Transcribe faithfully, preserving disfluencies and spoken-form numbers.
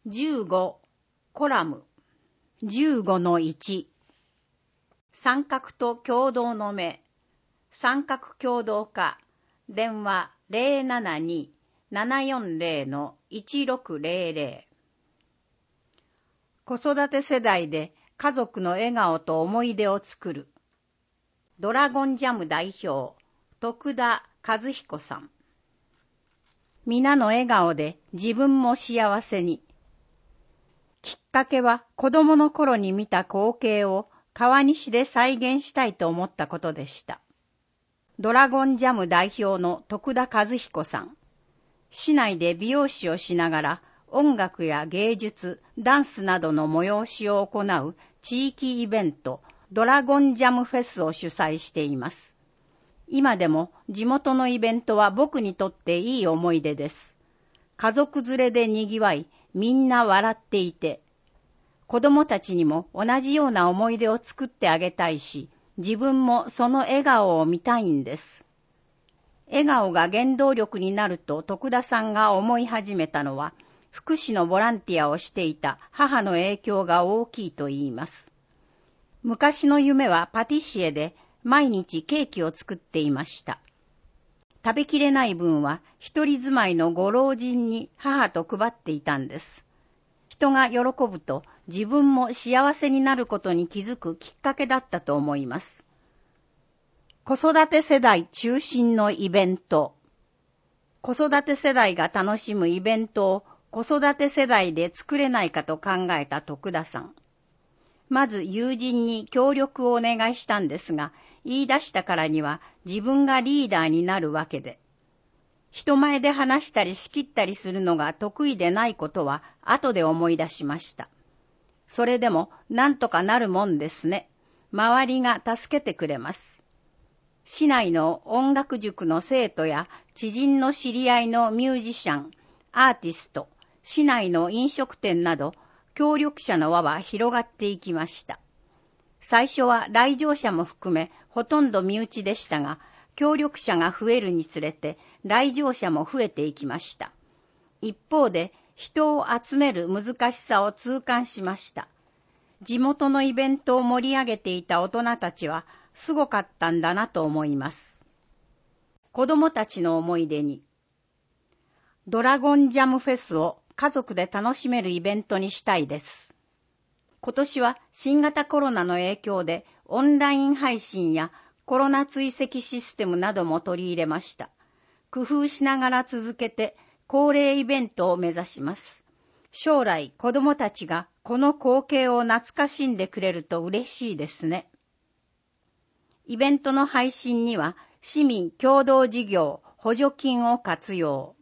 じゅうごコラム じゅうごのいち 三角と共同の目三角共同化電話 ゼロななに ななよんゼロ のいちろくゼロゼロ 子育て世代で家族の笑顔と思い出を作るドラゴンジャム代表徳田和彦さん。皆の笑顔で自分も幸せに。きっかけは子供の頃に見た光景を川西で再現したいと思ったことでした。ドラゴンジャム代表の徳田和彦さん。市内で美容師をしながら音楽や芸術、ダンスなどの催しを行う地域イベント、ドラゴンジャムフェスを主催しています。今でも地元のイベントは僕にとっていい思い出です。家族連れで賑わい、みんな笑っていて、子供たちにも同じような思い出を作ってあげたいし、自分もその笑顔を見たいんです。笑顔が原動力になると徳田さんが思い始めたのは、福祉のボランティアをしていた母の影響が大きいと言います。昔の夢はパティシエで毎日ケーキを作っていました。食べきれない分は一人住まいのご老人に母と配っていたんです。人が喜ぶと自分も幸せになることに気づくきっかけだったと思います。子育て世代中心のイベント。子育て世代が楽しむイベントを子育て世代で作れないかと考えた徳田さん。まず友人に協力をお願いしたんですが、言い出したからには自分がリーダーになるわけで、人前で話したり仕切ったりするのが得意でないことは後で思い出しました。それでもなんとかなるもんですね。周りが助けてくれます。市内の音楽塾の生徒や知人の知り合いのミュージシャン、アーティスト、市内の飲食店など協力者の輪は広がっていきました。最初は来場者も含めほとんど身内でしたが、協力者が増えるにつれて来場者も増えていきました。一方で人を集める難しさを痛感しました。地元のイベントを盛り上げていた大人たちはすごかったんだなと思います。子供たちの思い出に、ドラゴンジャムフェスを家族で楽しめるイベントにしたいです。今年は新型コロナの影響でオンライン配信やコロナ追跡システムなども取り入れました。工夫しながら続けて恒例イベントを目指します。将来子供たちがこの光景を懐かしんでくれると嬉しいですね。イベントの配信には市民共同事業補助金を活用。